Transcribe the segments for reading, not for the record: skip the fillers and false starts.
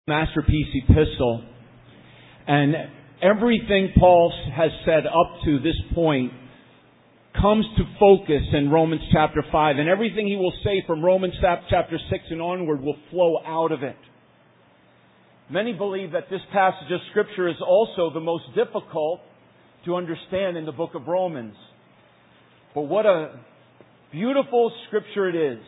masterpiece epistle, and everything Paul has said up to this point comes to focus in Romans chapter 5, and everything he will say from Romans chapter 6 and onward will flow out of it. Many believe that this passage of Scripture is also the most difficult to understand in the book of Romans. But what a beautiful Scripture it is.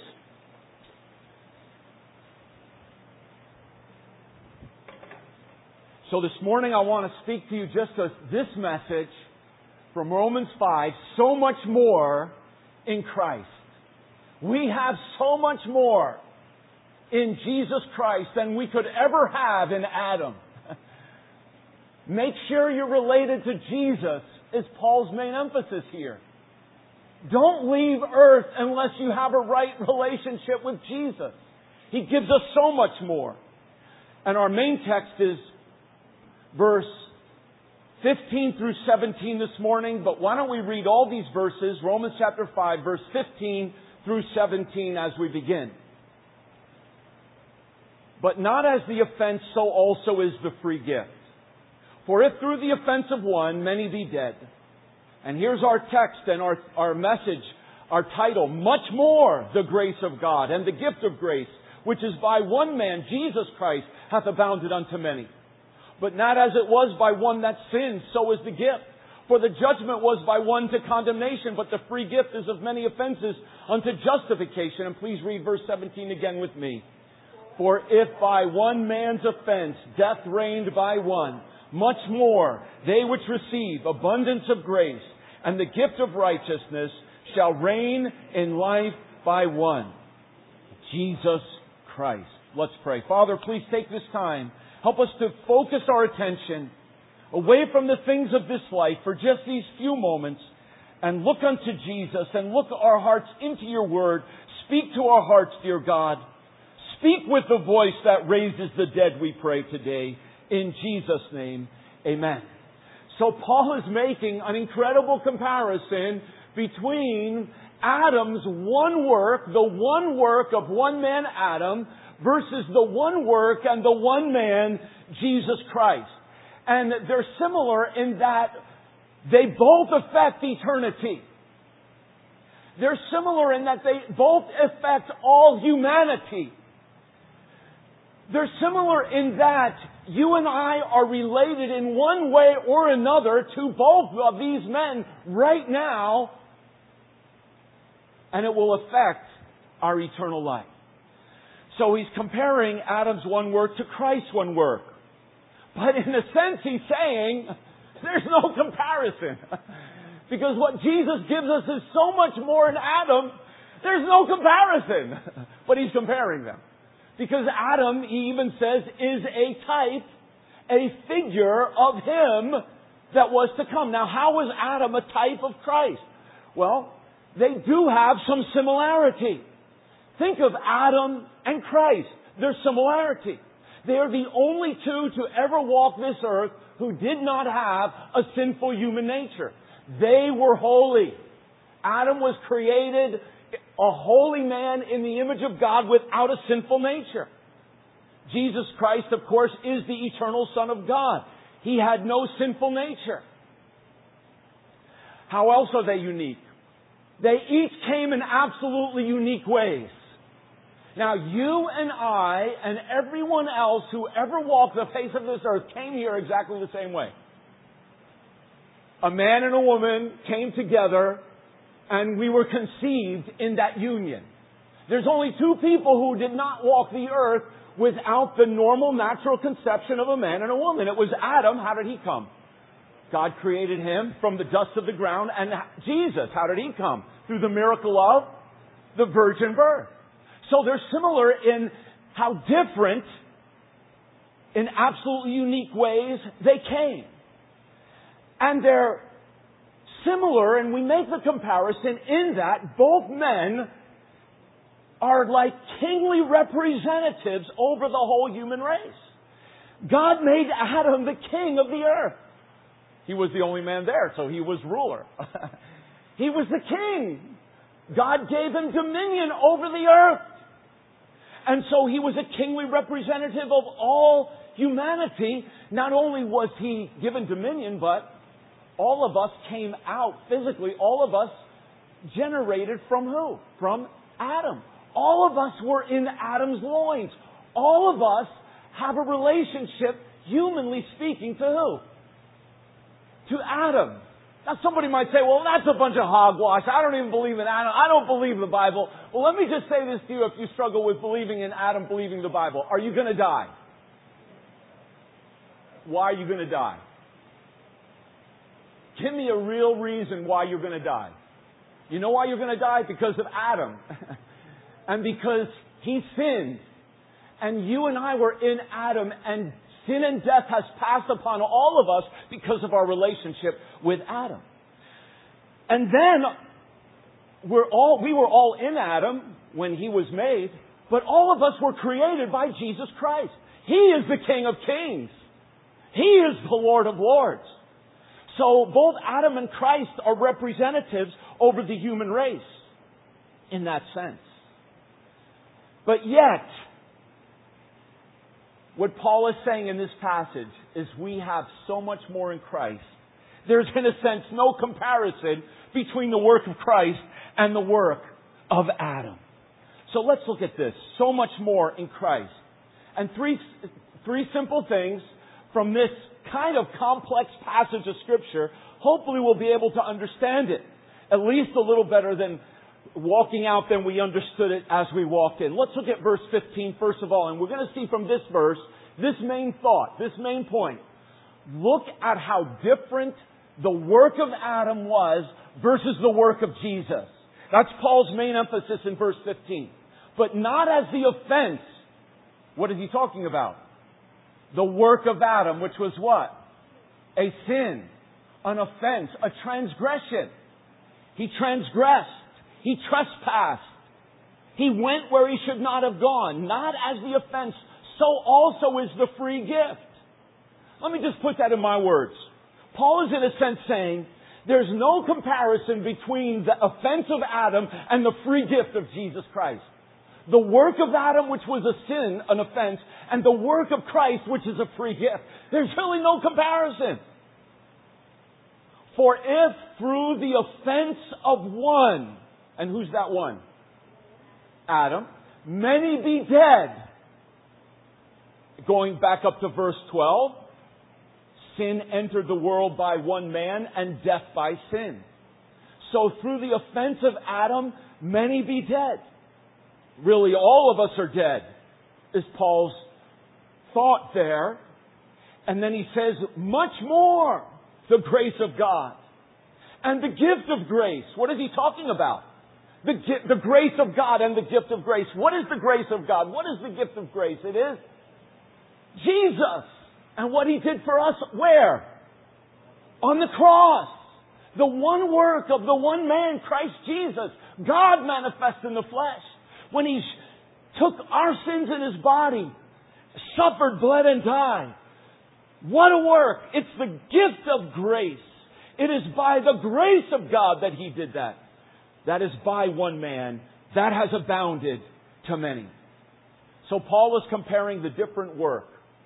So this morning I want to speak to you just this message from Romans 5, so much more in Christ. We have so much more in Jesus Christ than we could ever have in Adam. Make sure you're related to Jesus is Paul's main emphasis here. Don't leave earth unless you have a right relationship with Jesus. He gives us so much more. And our main text is verse 15 through 17 this morning, but why don't we read all these verses, Romans chapter 5, verse 15 through 17 as we begin. But not as the offense, so also is the free gift. For if through the offense of one, many be dead. And here's our text and our message, our title, much more the grace of God and the gift of grace, which is by one man, Jesus Christ, hath abounded unto many. But not as it was by one that sinned, so is the gift. For the judgment was by one to condemnation, but the free gift is of many offenses unto justification. And please read verse 17 again with me. For if by one man's offense death reigned by one, much more they which receive abundance of grace and the gift of righteousness shall reign in life by one, Jesus Christ. Let's pray. Father, please take this time. Help us to focus our attention away from the things of this life for just these few moments and look unto Jesus and look our hearts into your word. Speak to our hearts, dear God. Speak with the voice that raises the dead, we pray today. In Jesus' name, amen. So Paul is making an incredible comparison between Adam's one work, the one work of one man Adam, versus the one work and the one man, Jesus Christ. And they're similar in that they both affect eternity. They're similar in that they both affect all humanity. They're similar in that you and I are related in one way or another to both of these men right now, and it will affect our eternal life. So he's comparing Adam's one work to Christ's one work. But in a sense he's saying there's no comparison. Because what Jesus gives us is so much more in Adam, there's no comparison. But he's comparing them. Because Adam, he even says, is a type, a figure of him that was to come. Now, how was Adam a type of Christ? Well, they do have some similarity. Think of Adam and Christ. Their similarity. They are the only two to ever walk this earth who did not have a sinful human nature. They were holy. Adam was created a holy man in the image of God without a sinful nature. Jesus Christ, of course, is the eternal Son of God. He had no sinful nature. How else are they unique? They each came in absolutely unique ways. Now, you and I and everyone else who ever walked the face of this earth came here exactly the same way. A man and a woman came together and we were conceived in that union. There's only two people who did not walk the earth without the normal natural conception of a man and a woman. It was Adam. How did he come? God created him from the dust of the ground. And Jesus, how did he come? Through the miracle of the virgin birth. So they're similar in how different, in absolutely unique ways, they came. And they're similar, and we make the comparison in that both men are like kingly representatives over the whole human race. God made Adam the king of the earth. He was the only man there, so he was ruler. He was the king. God gave him dominion over the earth. And so he was a kingly representative of all humanity. Not only was he given dominion, but all of us came out physically. All of us generated from who? From Adam. All of us were in Adam's loins. All of us have a relationship, humanly speaking, to who? To Adam. Now somebody might say, well, that's a bunch of hogwash. I don't even believe in Adam. I don't believe the Bible. Well, let me just say this to you if you struggle with believing in Adam, believing the Bible. Are you going to die? Why are you going to die? Give me a real reason why you're going to die. You know why you're going to die? Because of Adam. And because he sinned. And you and I were in Adam, and sin and death has passed upon all of us because of our relationship with Adam. And then we were all in Adam when he was made, but all of us were created by Jesus Christ. He is the King of Kings. He is the Lord of Lords. So both Adam and Christ are representatives over the human race in that sense. But yet, what Paul is saying in this passage is we have so much more in Christ. There's, in a sense, no comparison between the work of Christ and the work of Adam. So let's look at this. So much more in Christ. And three simple things from this kind of complex passage of Scripture. Hopefully we'll be able to understand it at least a little better than walking out than we understood it as we walked in. Let's look at verse 15 first of all. And we're going to see from this verse, this main thought, this main point. Look at how different the work of Adam was versus the work of Jesus. That's Paul's main emphasis in verse 15. But not as the offense. What is he talking about? The work of Adam, which was what? A sin, an offense, a transgression. He transgressed. He trespassed. He went where he should not have gone. Not as the offense, so also is the free gift. Let me just put that in my words. Paul is in a sense saying, there's no comparison between the offense of Adam and the free gift of Jesus Christ. The work of Adam, which was a sin, an offense, and the work of Christ, which is a free gift. There's really no comparison. For if through the offense of one, and who's that one? Adam. Many be dead. Going back up to verse 12. Sin entered the world by one man, and death by sin. So through the offense of Adam, many be dead. Really, all of us are dead, is Paul's thought there. And then he says, much more the grace of God. And the gift of grace. What is he talking about? The grace of God and the gift of grace. What is the grace of God? What is the gift of grace? It is Jesus. And what He did for us, where? On the cross. The one work of the one man, Christ Jesus. God manifest in the flesh. When He took our sins in His body, suffered, bled, and died. What a work. It's the gift of grace. It is by the grace of God that He did that. That is by one man. That has abounded to many. So Paul is comparing the different work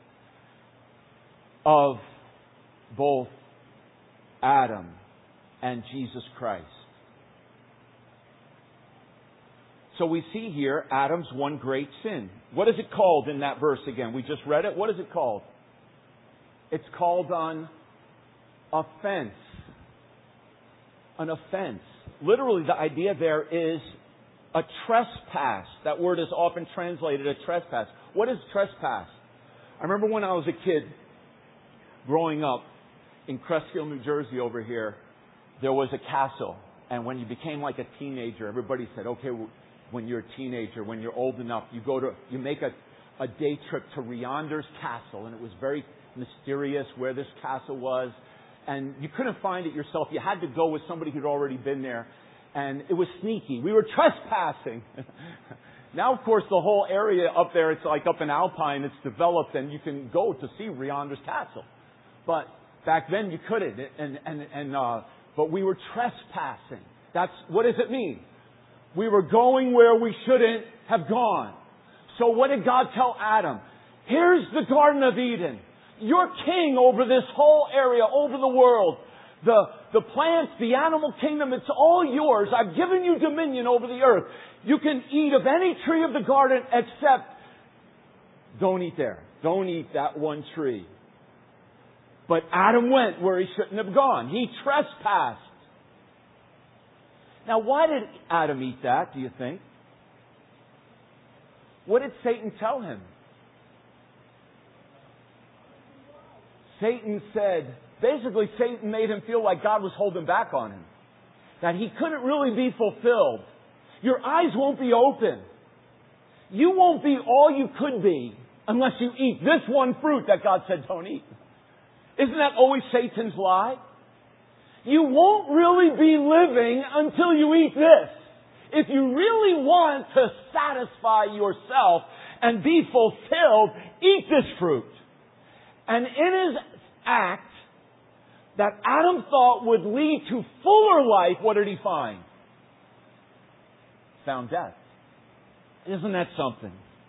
of both Adam and Jesus Christ. So we see here Adam's one great sin. What is it called in that verse again? We just read it. What is it called? It's called an offense. An offense. Literally, the idea there is a trespass. That word is often translated a trespass. What is trespass? I remember when I was a kid growing up in Crestfield, New Jersey over here, there was a castle. And when you became like a teenager, everybody said, okay, when you're a teenager, when you're old enough, you make a day trip to Riander's castle. And it was very mysterious where this castle was. And you couldn't find it yourself. You had to go with somebody who'd already been there. And it was sneaky. We were trespassing. Now, of course, the whole area up there, it's like up in Alpine, it's developed, and you can go to see Riander's castle. But back then you couldn't. But we were trespassing. What does it mean? We were going where we shouldn't have gone. So what did God tell Adam? Here's the Garden of Eden. You're king over this whole area, over the world. The plants, the animal kingdom, it's all yours. I've given you dominion over the earth. You can eat of any tree of the garden except don't eat there. Don't eat that one tree. But Adam went where he shouldn't have gone. He trespassed. Now, why did Adam eat that, do you think? What did Satan tell him? Satan made him feel like God was holding back on him. That he couldn't really be fulfilled. Your eyes won't be open. You won't be all you could be unless you eat this one fruit that God said don't eat. Isn't that always Satan's lie? You won't really be living until you eat this. If you really want to satisfy yourself and be fulfilled, eat this fruit. And in his act that Adam thought would lead to fuller life, what did he find? Found death. Isn't that something?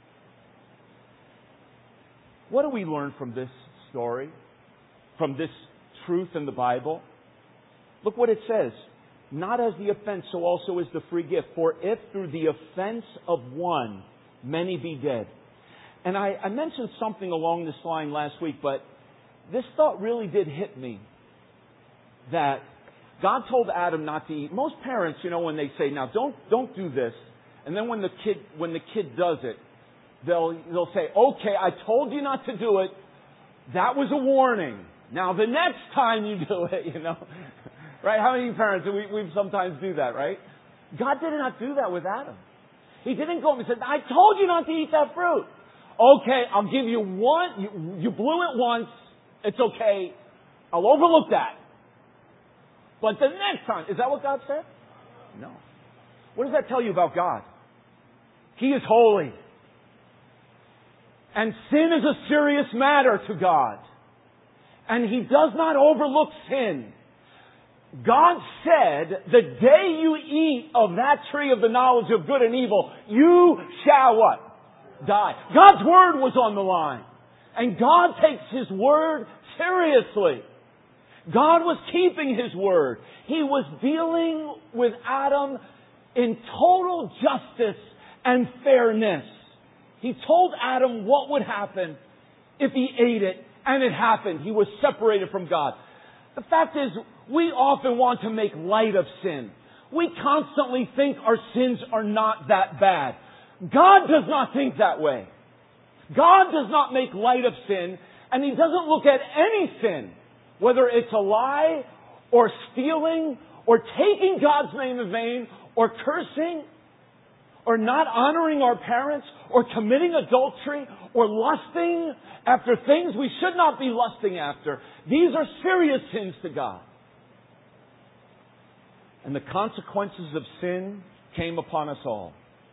What do we learn from this story? From this truth in the Bible? Look what it says. Not as the offense, so also is the free gift. For if through the offense of one, many be dead. And I mentioned something along this line last week, but this thought really did hit me. That God told Adam not to eat. Most parents, when they say, now don't do this. And then when the kid does it, they'll say, okay, I told you not to do it. That was a warning. Now the next time you do it, Right? How many parents, we sometimes do that, right? God did not do that with Adam. He didn't go and said, I told you not to eat that fruit. Okay, I'll give you one. You blew it once. It's okay. I'll overlook that. But the next time, is that what God said? No. What does that tell you about God? He is holy. And sin is a serious matter to God. And He does not overlook sin. God said, the day you eat of that tree of the knowledge of good and evil, you shall what? Die. God's word was on the line. And God takes His word seriously. God was keeping His word. He was dealing with Adam in total justice and fairness. He told Adam what would happen if he ate it, and it happened. He was separated from God. The fact is, we often want to make light of sin. We constantly think our sins are not that bad. God does not think that way. God does not make light of sin, and He doesn't look at any sin, whether it's a lie, or stealing, or taking God's name in vain, or cursing, or not honoring our parents, or committing adultery, or lusting after things we should not be lusting after. These are serious sins to God. And the consequences of sin came upon us all.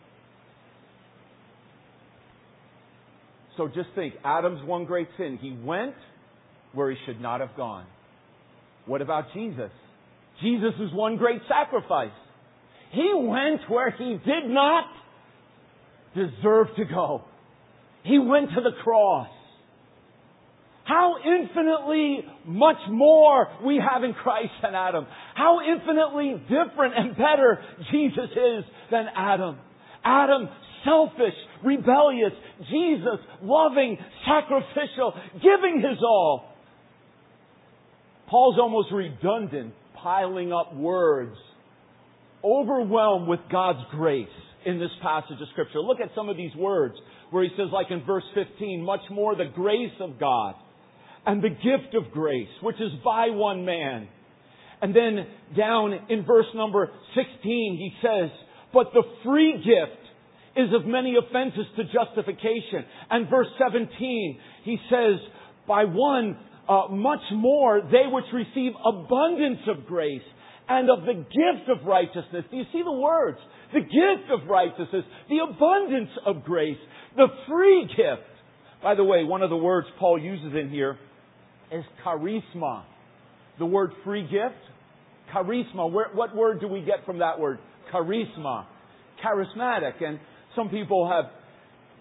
So just think, Adam's one great sin. He went where he should not have gone. What about Jesus? Jesus is one great sacrifice. He went where He did not deserve to go. He went to the cross. How infinitely much more we have in Christ than Adam. How infinitely different and better Jesus is than Adam. Adam, selfish, rebellious. Jesus, loving, sacrificial, giving His all. Paul's almost redundant, piling up words, overwhelmed with God's grace in this passage of Scripture. Look at some of these words where he says, like in verse 15, much more the grace of God and the gift of grace, which is by one man. And then down in verse number 16, he says, but the free gift is of many offenses to justification. And verse 17, he says, by one, much more they which receive abundance of grace and of the gift of righteousness. Do you see the words? The gift of righteousness, the abundance of grace, the free gift. By the way, one of the words Paul uses in here is charisma. The word free gift, charisma. What word do we get from that word? Charisma. Charismatic. And some people have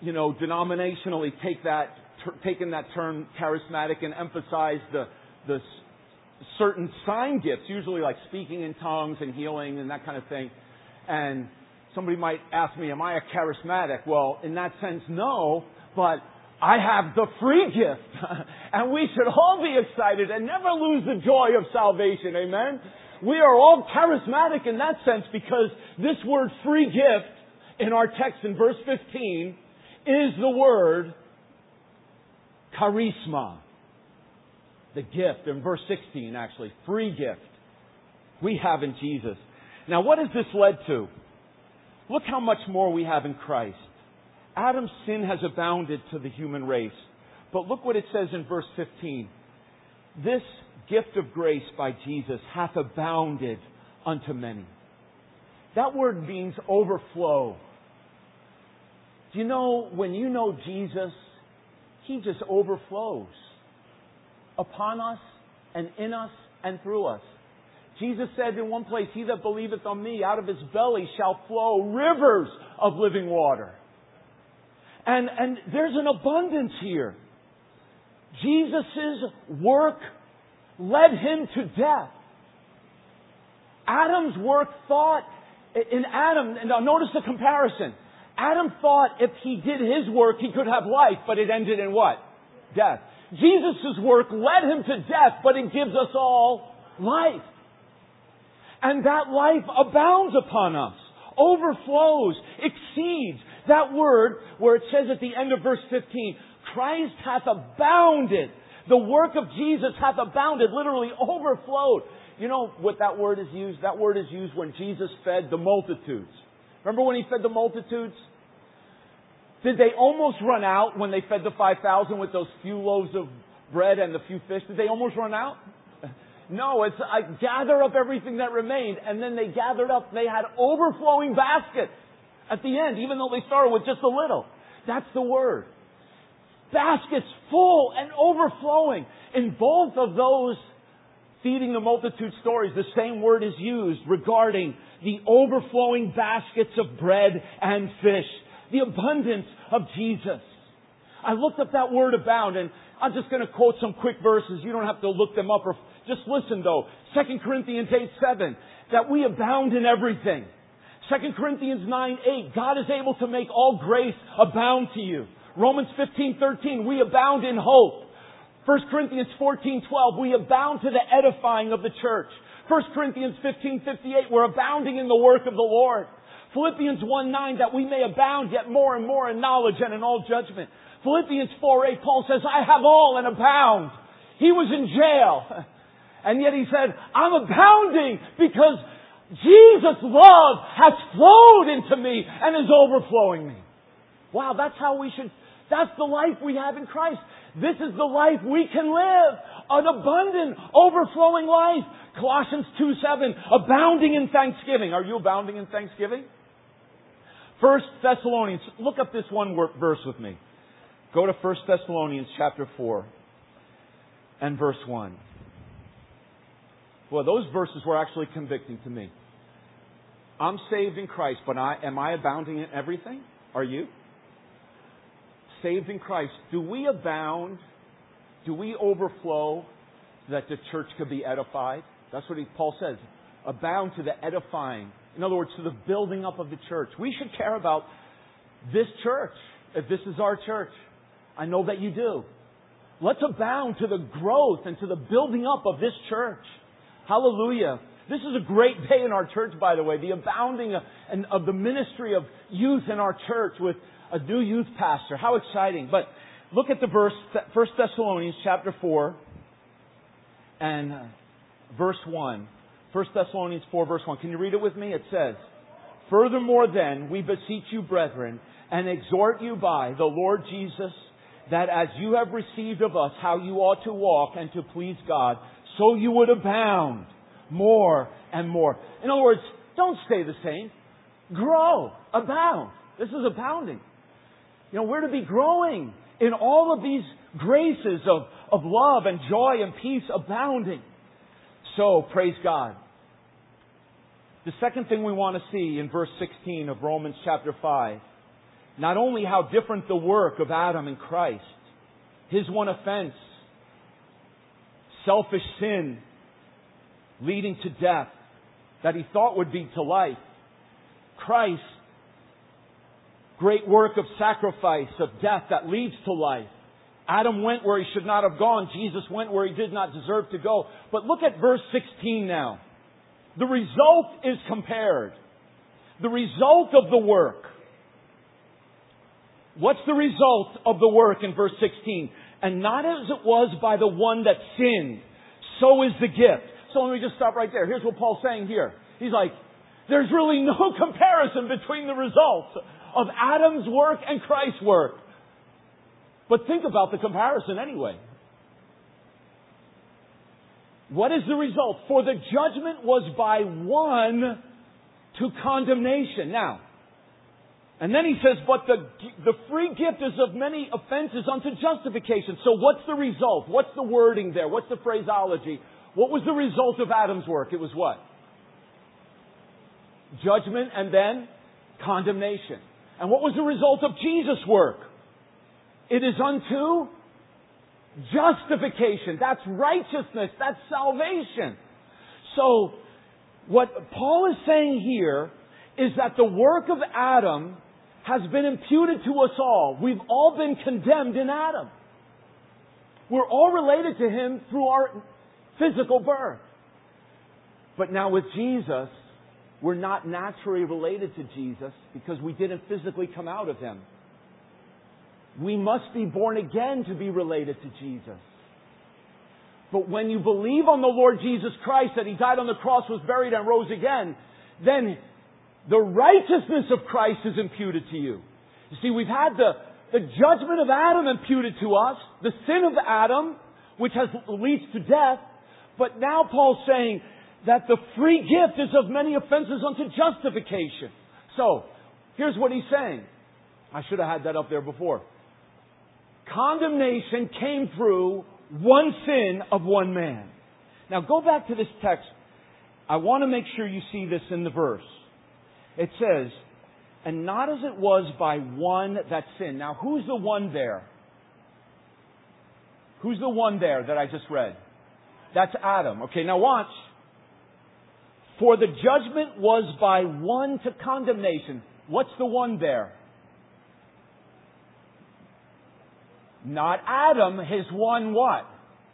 denominationally taken that term charismatic and emphasized the certain sign gifts, usually like speaking in tongues and healing and that kind of thing. And somebody might ask me, am I a charismatic? Well, in that sense, no, but I have the free gift. And we should all be excited and never lose the joy of salvation. Amen? We are all charismatic in that sense because this word free gift in our text in verse 15 is the word charisma. The gift in verse 16 actually. Free gift. We have in Jesus. Now what has this led to? Look how much more we have in Christ. Adam's sin has abounded to the human race. But look what it says in verse 15. This gift of grace by Jesus hath abounded unto many. That word means overflow. Do you know, when you know Jesus, He just overflows upon us and in us and through us. Jesus said in one place, He that believeth on me, out of his belly shall flow rivers of living water. And there's an abundance here. Jesus' work led Him to death. Adam's work now notice the comparison. Adam thought if he did his work, he could have life, but it ended in what? Death. Jesus' work led Him to death, but it gives us all life. And that life abounds upon us, overflows, exceeds. That word, where it says at the end of verse 15, Christ hath abounded. The work of Jesus hath abounded, literally overflowed. You know what that word is used? That word is used when Jesus fed the multitudes. Remember when He fed the multitudes? Did they almost run out when they fed the 5,000 with those few loaves of bread and the few fish? Did they almost run out? No, it's gather up everything that remained. And then they gathered up, they had overflowing baskets at the end, even though they started with just a little. That's the word. Baskets full and overflowing. In both of those feeding the multitude stories, the same word is used regarding the overflowing baskets of bread and fish. The abundance of Jesus. I looked up that word abound, and I'm just going to quote some quick verses. You don't have to look them up, or just listen though. 2 Corinthians 8:7, that we abound in everything. 2 Corinthians 9:8, God is able to make all grace abound to you. Romans 15:13, we abound in hope. 1 Corinthians 14:12, we abound to the edifying of the church. 1 Corinthians 15:58, we're abounding in the work of the Lord. Philippians 1:9, that we may abound yet more and more in knowledge and in all judgment. Philippians 4:8, Paul says, I have all and abound. He was in jail. And yet he said, I'm abounding because Jesus' love has flowed into me and is overflowing me. Wow, that's the life we have in Christ. This is the life we can live. An abundant, overflowing life. Colossians 2:7, abounding in thanksgiving. Are you abounding in thanksgiving? 1 Thessalonians, look up this one verse with me. Go to 1 Thessalonians chapter 4 and verse 1. Well, those verses were actually convicting to me. I'm saved in Christ, but am I abounding in everything? Are you? Saved in Christ. Do we abound? Do we overflow so that the church could be edified? That's what Paul says. Abound to the edifying. In other words, to the building up of the church. We should care about this church. If this is our church. I know that you do. Let's abound to the growth and to the building up of this church. Hallelujah. This is a great day in our church, by the way. The abounding of the ministry of youth in our church with a new youth pastor. How exciting. But look at the verse, 1 Thessalonians chapter 4 and verse 1. 1 Thessalonians 4 verse 1. Can you read it with me? It says, furthermore then, we beseech you, brethren, and exhort you by the Lord Jesus, that as you have received of us how you ought to walk and to please God, so you would abound more and more. In other words, don't stay the same. Grow. Abound. This is abounding. You know, we're to be growing in all of these graces of love and joy and peace, abounding. So, praise God. The second thing we want to see in verse 16 of Romans chapter 5 not only how different the work of Adam and Christ, his one offense, selfish sin leading to death that he thought would lead to life. Christ's great work of sacrifice, of death that leads to life. Adam went where he should not have gone. Jesus went where he did not deserve to go. But look at verse 16 now. The result is compared. The result of the work. What's the result of the work in verse 16? And not as it was by the one that sinned, so is the gift. So let me just stop right there. Here's what Paul's saying here. He's like, there's really no comparison between the results of Adam's work and Christ's work. But think about the comparison anyway. What is the result? For the judgment was by one to condemnation. Now, and then he says, but the free gift is of many offenses unto justification. So what's the result? What's the wording there? What's the phraseology? What was the result of Adam's work? It was what? Judgment and then condemnation. And what was the result of Jesus' work? It is unto justification. That's righteousness. That's salvation. So, what Paul is saying here is that the work of Adam has been imputed to us all. We've all been condemned in Adam. We're all related to him through our physical birth. But now with Jesus, we're not naturally related to Jesus because we didn't physically come out of him. We must be born again to be related to Jesus. But when you believe on the Lord Jesus Christ, that he died on the cross, was buried, and rose again, then the righteousness of Christ is imputed to you. You see, we've had the judgment of Adam imputed to us, the sin of Adam, which leads to death. But now Paul's saying that the free gift is of many offenses unto justification. So, here's what he's saying. I should have had that up there before. Condemnation came through one sin of one man. Now go back to this text. I want to make sure you see this in the verse. It says, and not as it was by one that sinned. Now who's the one there? Who's the one there that I just read? That's Adam. Okay, now watch. For the judgment was by one to condemnation. What's the one there? Not Adam, his one what?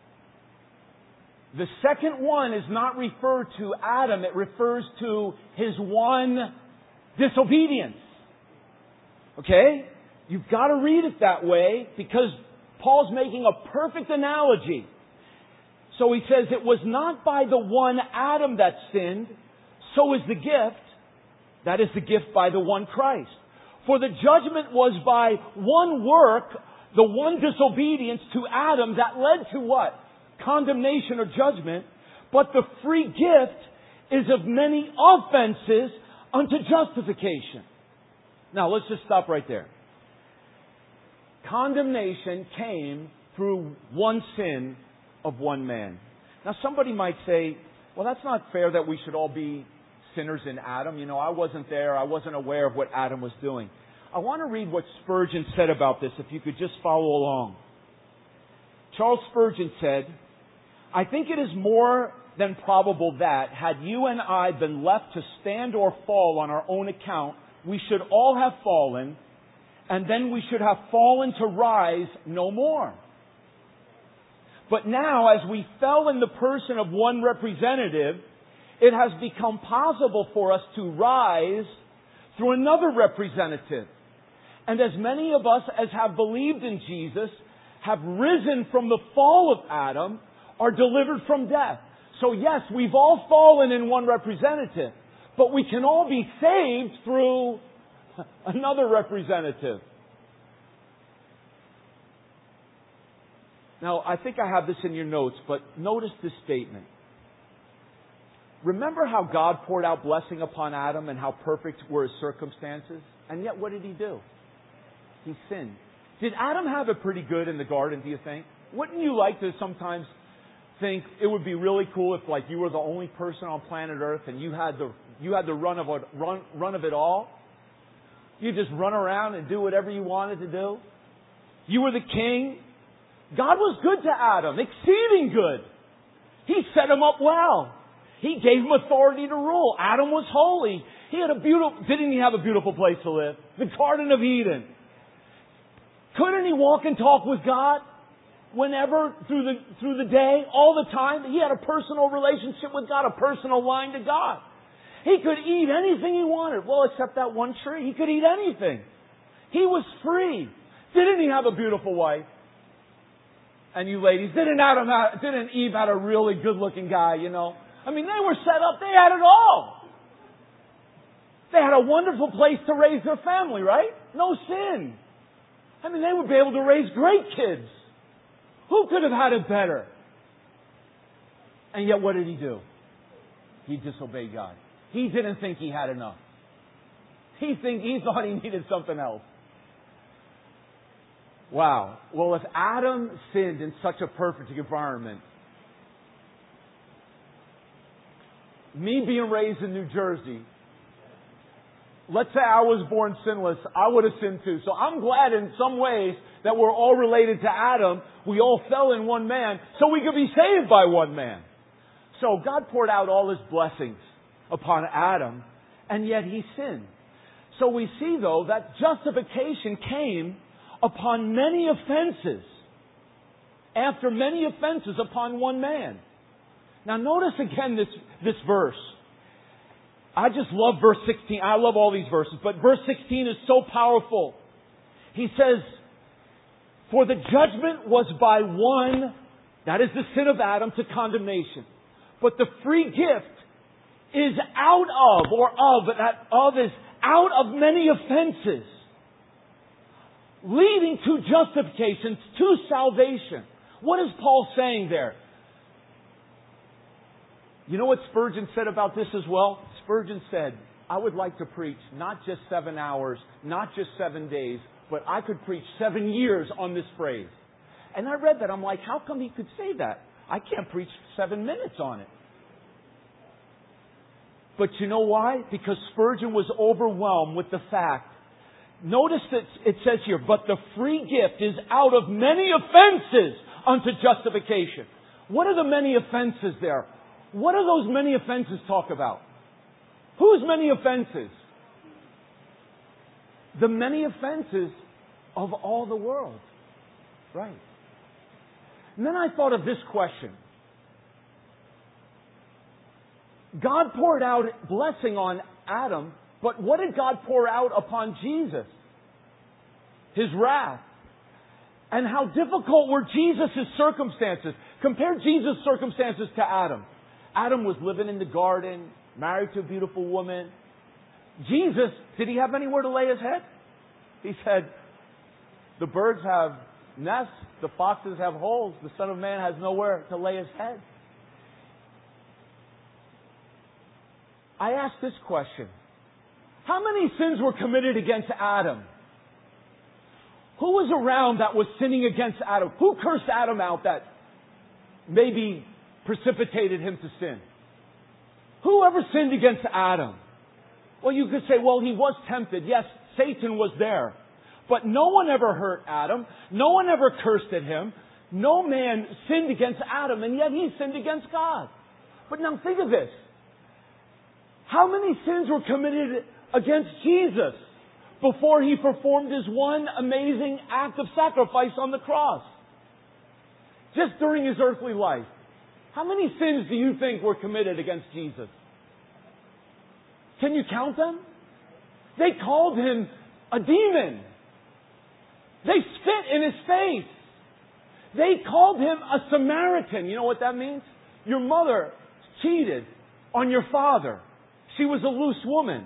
The second one is not referred to Adam, it refers to his one disobedience. Okay? You've got to read it that way because Paul's making a perfect analogy. So he says, it was not by the one Adam that sinned, so is the gift. That is the gift by the one Christ. For the judgment was by one work, the one disobedience to Adam that led to what? Condemnation or judgment. But the free gift is of many offenses unto justification. Now let's just stop right there. Condemnation came through one sin of one man. Now somebody might say, well, that's not fair that we should all be sinners in Adam. You know, I wasn't there. I wasn't aware of what Adam was doing. I want to read what Spurgeon said about this, if you could just follow along. Charles Spurgeon said, I think it is more than probable that, had you and I been left to stand or fall on our own account, we should all have fallen, and then we should have fallen to rise no more. But now, as we fell in the person of one representative, it has become possible for us to rise through another representative. And as many of us as have believed in Jesus have risen from the fall of Adam, are delivered from death. So yes, we've all fallen in one representative, but we can all be saved through another representative. Now, I think I have this in your notes, but notice this statement. Remember how God poured out blessing upon Adam and how perfect were his circumstances? And yet, what did he do? He sinned. Did Adam have it pretty good in the garden, do you think? Wouldn't you like to sometimes think it would be really cool if, like, you were the only person on planet Earth and you had the run of it all? You just run around and do whatever you wanted to do. You were the king. God was good to Adam, exceeding good. He set him up well. He gave him authority to rule. Adam was holy. Didn't he have a beautiful place to live? The Garden of Eden. Couldn't he walk and talk with God whenever, through the day, all the time? He had a personal relationship with God, a personal line to God. He could eat anything he wanted. Well, except that one tree. He could eat anything. He was free. Didn't he have a beautiful wife? And you ladies, didn't Eve have a really good-looking guy, you know? I mean, they were set up. They had it all. They had a wonderful place to raise their family, right? No sin. I mean, they would be able to raise great kids. Who could have had it better? And yet, what did he do? He disobeyed God. He didn't think he had enough. He thought he needed something else. Wow. Well, if Adam sinned in such a perfect environment, me being raised in New Jersey, let's say I was born sinless, I would have sinned too. So I'm glad in some ways that we're all related to Adam. We all fell in one man, so we could be saved by one man. So God poured out all His blessings upon Adam, and yet he sinned. So we see, though, that justification came upon many offenses. After many offenses upon one man. Now notice again this verse. I just love verse 16. I love all these verses, but verse 16 is so powerful. He says, for the judgment was by one, that is the sin of Adam, to condemnation. But the free gift is out of, or of, that of is out of many offenses, leading to justification, to salvation. What is Paul saying there? You know what Spurgeon said about this as well? Spurgeon said, I would like to preach not just 7 hours, not just 7 days, but I could preach 7 years on this phrase. And I read that. I'm like, how come he could say that? I can't preach 7 minutes on it. But you know why? Because Spurgeon was overwhelmed with the fact. Notice that it says here, but the free gift is out of many offenses unto justification. What are the many offenses there? What do those many offenses talk about? Whose many offenses? The many offenses of all the world. Right. And then I thought of this question. God poured out blessing on Adam, but what did God pour out upon Jesus? His wrath. And how difficult were Jesus' circumstances. Compare Jesus' circumstances to Adam. Adam was living in the garden, married to a beautiful woman. Jesus, did he have anywhere to lay his head? He said, the birds have nests, the foxes have holes, the Son of Man has nowhere to lay his head. I ask this question. How many sins were committed against Adam? Who was around that was sinning against Adam? Who cursed Adam out that maybe precipitated him to sin? Who ever sinned against Adam? Well, you could say, well, he was tempted. Yes, Satan was there. But no one ever hurt Adam. No one ever cursed at him. No man sinned against Adam, and yet he sinned against God. But now think of this. How many sins were committed against Jesus before He performed His one amazing act of sacrifice on the cross? Just during His earthly life. How many sins do you think were committed against Jesus? Can you count them? They called Him a demon. They spit in His face. They called Him a Samaritan. You know what that means? Your mother cheated on your father. She was a loose woman.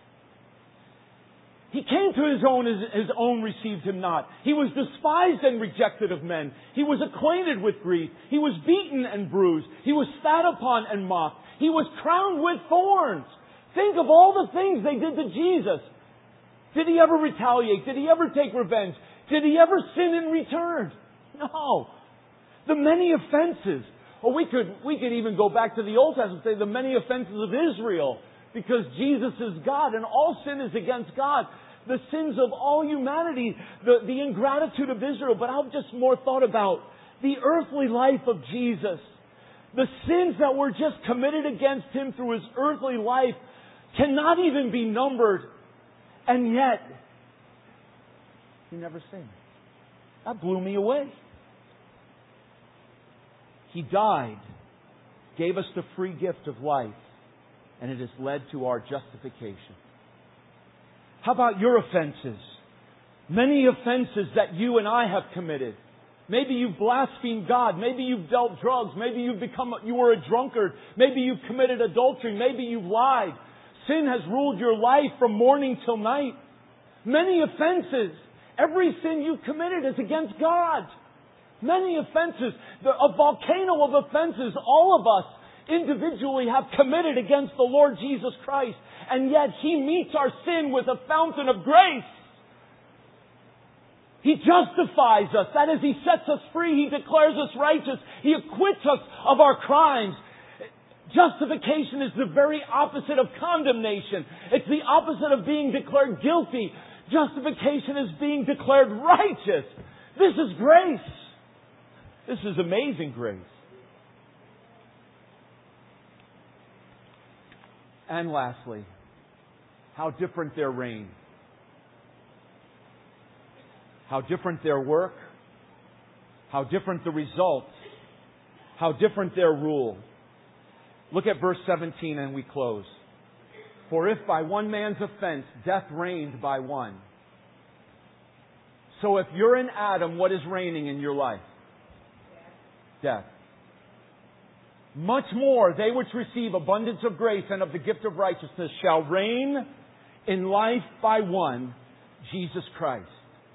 He came to his own received him not. He was despised and rejected of men. He was acquainted with grief. He was beaten and bruised. He was spat upon and mocked. He was crowned with thorns. Think of all the things they did to Jesus. Did He ever retaliate? Did He ever take revenge? Did He ever sin in return? No. The many offenses. Or we could even go back to the Old Testament and say the many offenses of Israel. Because Jesus is God and all sin is against God. the sins of all humanity, the ingratitude of Israel. But I've just more thought about the earthly life of Jesus. The sins that were just committed against Him through His earthly life cannot even be numbered. And yet, He never sinned. That blew me away. He died, gave us the free gift of life, and it has led to our justification. How about your offenses? Many offenses that you and I have committed. Maybe you've blasphemed God. Maybe you've dealt drugs. Maybe you were a drunkard. Maybe you've committed adultery. Maybe you've lied. Sin has ruled your life from morning till night. Many offenses. Every sin you committed is against God. Many offenses. A volcano of offenses all of us individually have committed against the Lord Jesus Christ. And yet He meets our sin with a fountain of grace. He justifies us. That is, He sets us free. He declares us righteous. He acquits us of our crimes. Justification is the very opposite of condemnation. It's the opposite of being declared guilty. Justification is being declared righteous. This is grace. This is amazing grace. And lastly, how different their reign. How different their work. How different the result. How different their rule. Look at verse 17 and we close. For if by one man's offense death reigned by one. So if you're in Adam, what is reigning in your life? Death. Much more, they which receive abundance of grace and of the gift of righteousness shall reign in life by one, Jesus Christ.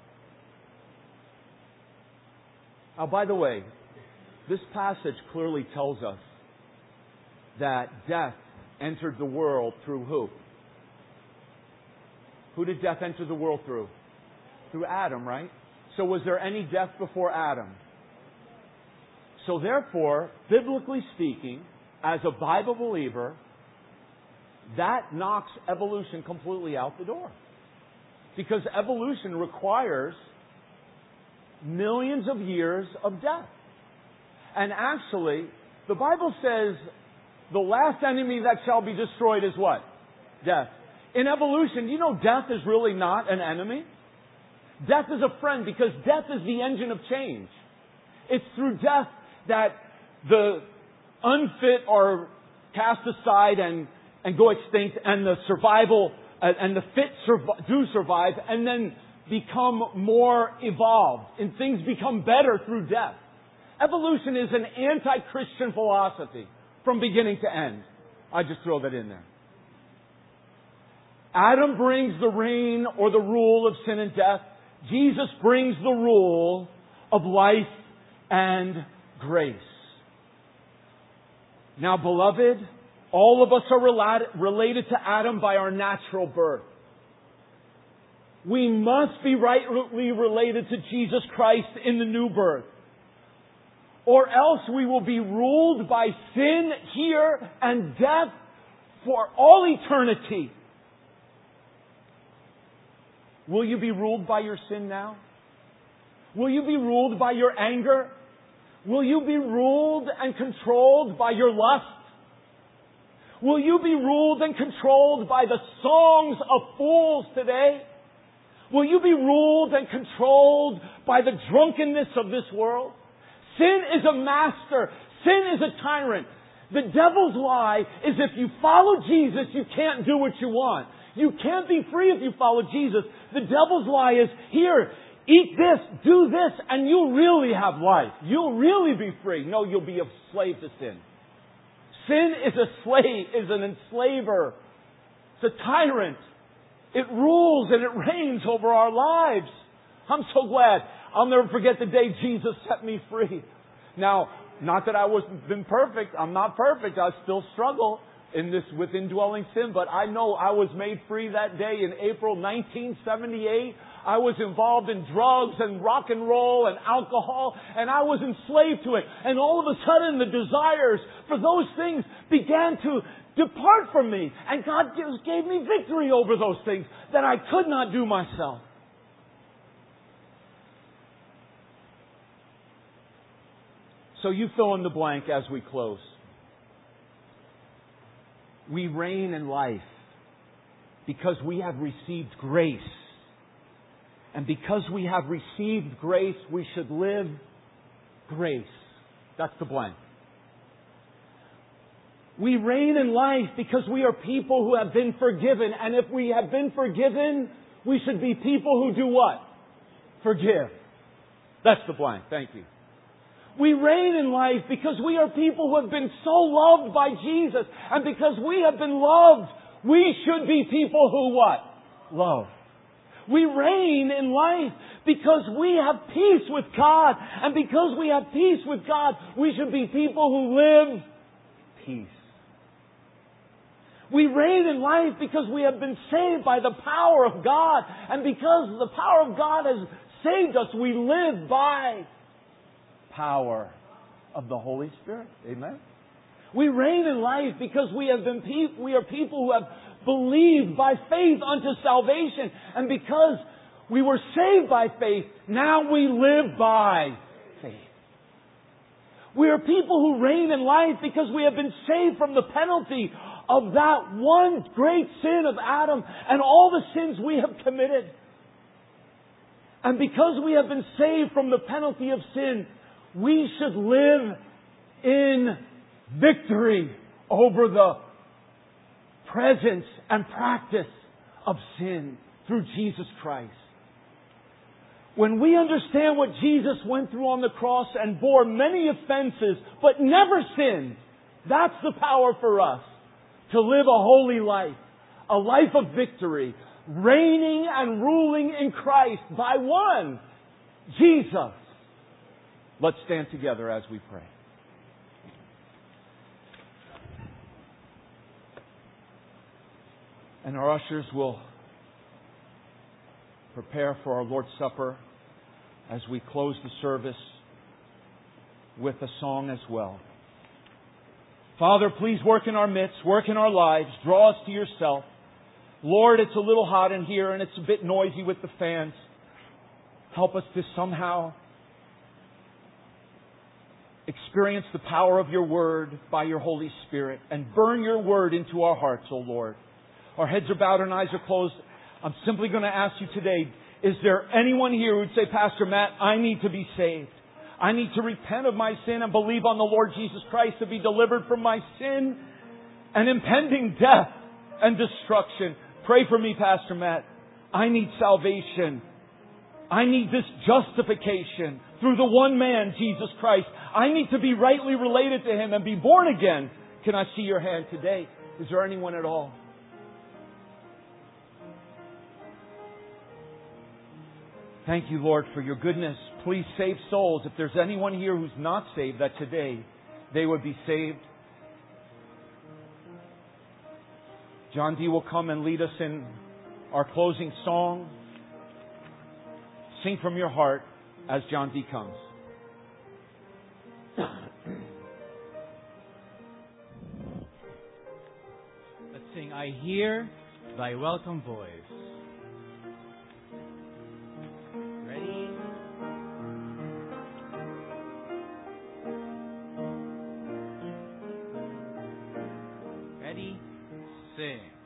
Now, by the way, this passage clearly tells us that death entered the world through who? Who did death enter the world through? Through Adam, right? So was there any death before Adam? So therefore, biblically speaking, as a Bible believer, that knocks evolution completely out the door. Because evolution requires millions of years of death. And actually, the Bible says the last enemy that shall be destroyed is what? Death. In evolution, you know death is really not an enemy. Death is a friend because death is the engine of change. It's through death that the unfit are cast aside and go extinct, and the survival and the fit do survive and then become more evolved, and things become better through death. Evolution is an anti-Christian philosophy from beginning to end. I just throw that in there. Adam brings the reign or the rule of sin and death. Jesus brings the rule of life and grace. Now, beloved, all of us are related to Adam by our natural birth. We must be rightly related to Jesus Christ in the new birth. Or else we will be ruled by sin here and death for all eternity. Will you be ruled by your sin now? Will you be ruled by your anger? Will you be ruled and controlled by your lust? Will you be ruled and controlled by the songs of fools today? Will you be ruled and controlled by the drunkenness of this world? Sin is a master. Sin is a tyrant. The devil's lie is if you follow Jesus, you can't do what you want. You can't be free if you follow Jesus. The devil's lie is, here, eat this, do this, and you'll really have life. You'll really be free. No, you'll be a slave to sin. Sin is a slave, is an enslaver. It's a tyrant. It rules and it reigns over our lives. I'm so glad. I'll never forget the day Jesus set me free. Now, not that I been perfect. I'm not perfect. I still struggle in this with indwelling sin, but I know I was made free that day in April 1978. I was involved in drugs and rock and roll and alcohol, and I was enslaved to it. And all of a sudden, the desires for those things began to Depart from me. And God gave me victory over those things that I could not do myself. So you fill in the blank as we close. We reign in life because we have received grace. And because we have received grace, we should live grace. That's the blank. We reign in life because we are people who have been forgiven. And if we have been forgiven, we should be people who do what? Forgive. That's the blank. Thank you. We reign in life because we are people who have been so loved by Jesus. And because we have been loved, we should be people who what? Love. We reign in life because we have peace with God. And because we have peace with God, we should be people who live peace. We reign in life because we have been saved by the power of God. And because the power of God has saved us, we live by power of the Holy Spirit. Amen. We reign in life because we are people who have believed by faith unto salvation. And because we were saved by faith, now we live by faith. We are people who reign in life because we have been saved from the penalty of that one great sin of Adam and all the sins we have committed. And because we have been saved from the penalty of sin, we should live in victory over the presence and practice of sin through Jesus Christ. When we understand what Jesus went through on the cross and bore many offenses but never sinned, that's the power for us to live a holy life, a life of victory, reigning and ruling in Christ by one, Jesus. Let's stand together as we pray. And our ushers will prepare for our Lord's Supper as we close the service with a song as well. Father, please work in our midst, work in our lives, draw us to yourself. Lord, it's a little hot in here and it's a bit noisy with the fans. Help us to somehow experience the power of your Word by your Holy Spirit and burn your Word into our hearts, O Lord. Our heads are bowed and eyes are closed. I'm simply going to ask you today, is there anyone here who would say, Pastor Matt, I need to be saved. I need to repent of my sin and believe on the Lord Jesus Christ to be delivered from my sin and impending death and destruction. Pray for me, Pastor Matt. I need salvation. I need this justification through the one man, Jesus Christ. I need to be rightly related to Him and be born again. Can I see your hand today? Is there anyone at all? Thank you, Lord, for your goodness. Please save souls. If there's anyone here who's not saved, that today they would be saved. John D. will come and lead us in our closing song. Sing from your heart as John D. comes. Let's sing, I Hear Thy Welcome Voice. Ready? Ready? Sing.